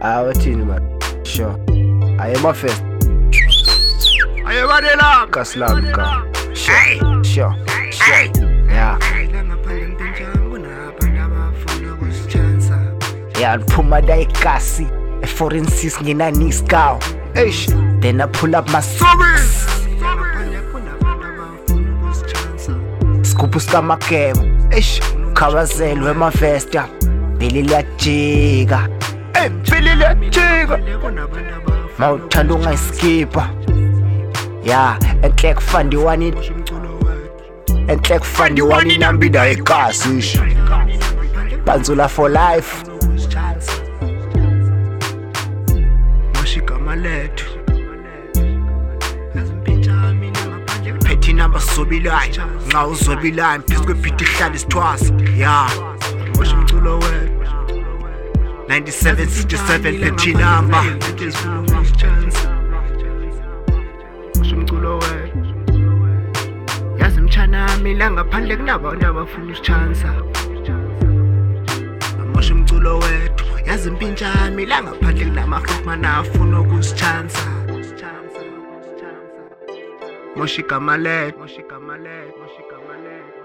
Wathini man? Sure. Ayema first. Ayebanela Kaslami ka. Sure. Yeah. Yeah, Puma Daikasi, a forensic Ninaniscow. Then I pull up my socks. Scoopus kama kem. Carousel with my vesta. Billy la chiga. Billy la chiga. Mauthando ngayiskipha. Yeah, enhlek fandi wani. Enhlek fandi wani nambida ekasi. Banzula for life. Petty number sobilayo nxa uzobilayo phezu kwebhidi ihlala isithwasa ya mosha umculo wethu 9767 petty number mosha umculo wethu yazi mtshana wami la ngaphandle kunabantu abafuna usichansa mosha umculo wethu yazi impintsha yami la ngaphandle kunamafukmana afuna ukusichansa Moshika Malet.